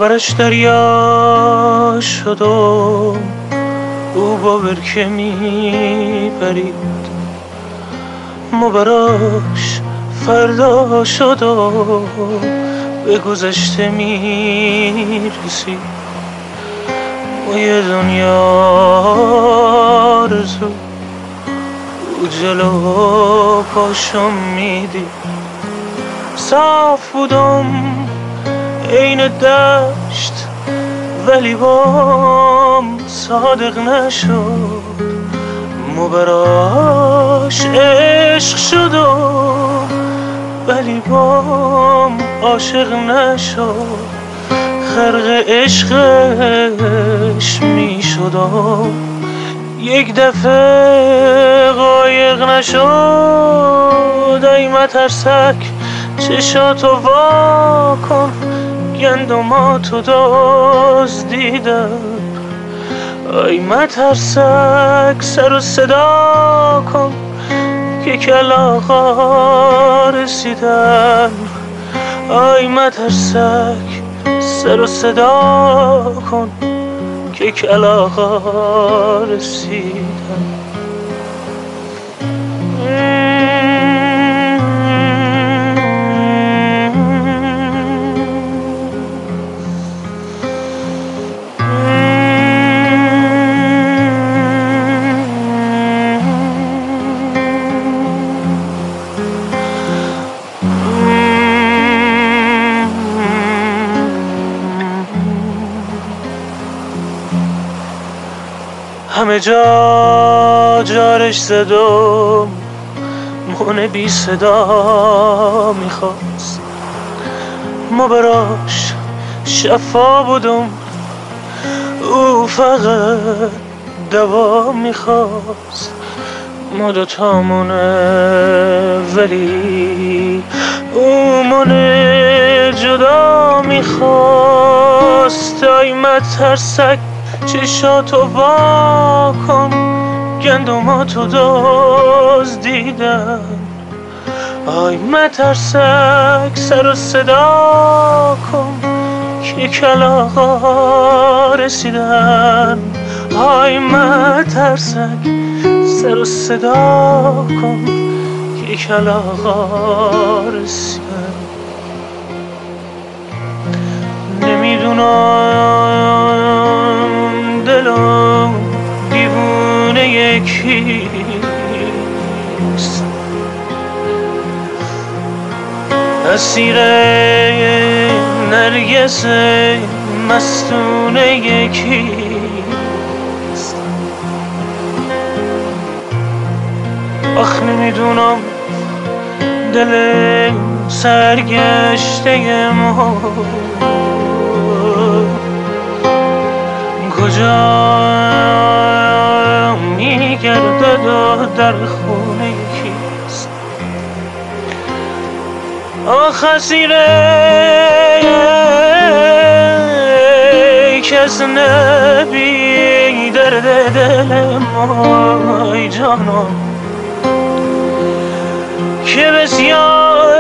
برش دریا شد و او با برکه می پرید، ما براش فردا شد و به گذشته می رسید. ما یه دنیا آرزو او جلو پاشم میدید، صاف بودم عین دشت ولی بام صادق نشد، ما براش عشق شدم ولی بام عاشق نشد، خرق عشقش می شدم یک دفعه قایق نشد. ای مترسک چشاتو وا کن، گندماتو دزدیدم. ای مترسک سر و صدا کن که کلاغا رسیدن. ای مترسک سر و صدا کن که کلاغا رسیدن. همه جا جارش زدم، مونه بی صدا میخواست، ما براش شفا بودم او فقط دوا میخواست. ما دوتامونه ولی او مونه جدا میخواست. ای مترسک چشاتو وا کن، گندماتو دزدیدن. آی مترسک سر و صدا کن که کلاغا رسیدن. آی مترسک سر و صدا کن که کلاغا رسیدن. نمیدونم دلم دیوونه یکیست، اسیر نرگس مستونه یکیست. آخ نمیدونم دل سرگشته ما کجا میگردد و در خونه کیست. آخ اسیره کس نبی درد دل ما ای جانم که بسیار